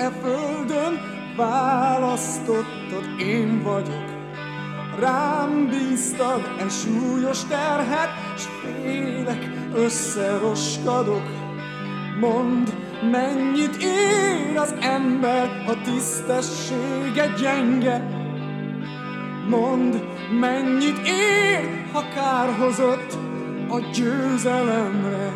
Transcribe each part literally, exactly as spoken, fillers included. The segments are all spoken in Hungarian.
e földön választottad én vagyok. Rám bíztad e súlyos terhet, s félek, összeroskadok. Mondd, mennyit ér az ember, ha tisztessége gyenge? Mondd, mennyit ér, ha kárhozott a győzelemre?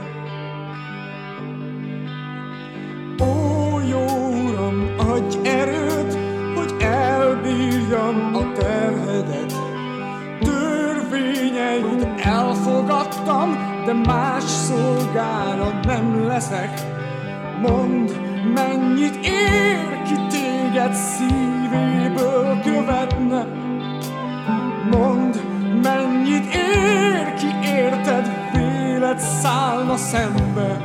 Ó, jó Uram, adj erőt, hogy elbírjam a terhedet. Törvényeid elfogadtam, de más szolgára nem leszek. Mondd, mennyit ér, ki téged szívéből követne? Mondd, mennyit ér, ki érted vélet szállna szembe?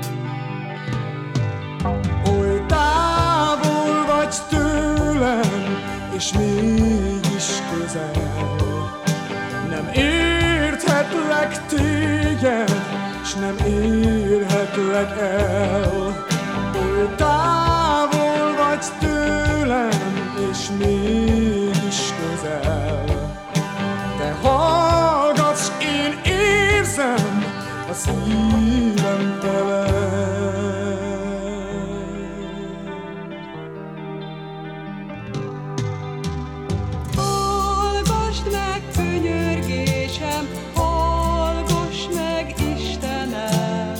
Oly távol vagy tőlem, és mégis közel. Nem érthetlek téged, s nem érhetlek el. Oly távol vagy tőlem, és mégis közel. Te hallgatsz, én érzem, a szívem telel. Hallgassd meg könyörgésem, hallgass meg Istenem.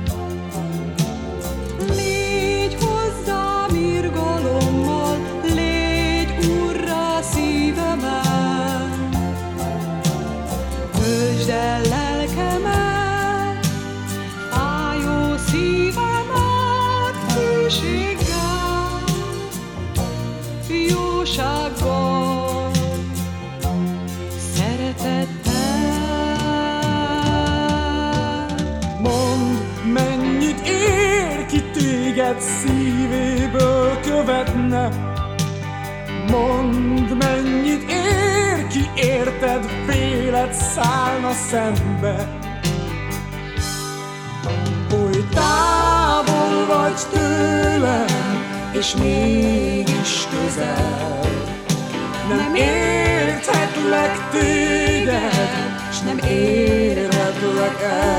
Légy hozzám irgalommal, légy Urrá szívemen. Töltsd el lelkemet, fájó szívemet hűséggel, jósággal, szeretettel. Mondd, mennyit ér, ki téged szívéből követne? Mondd, mennyit ér, ki érted félet szállna szembe? Oly távol vagy tőlem, és mégis közel. Nem érthetlek téged, s nem érhetlek el.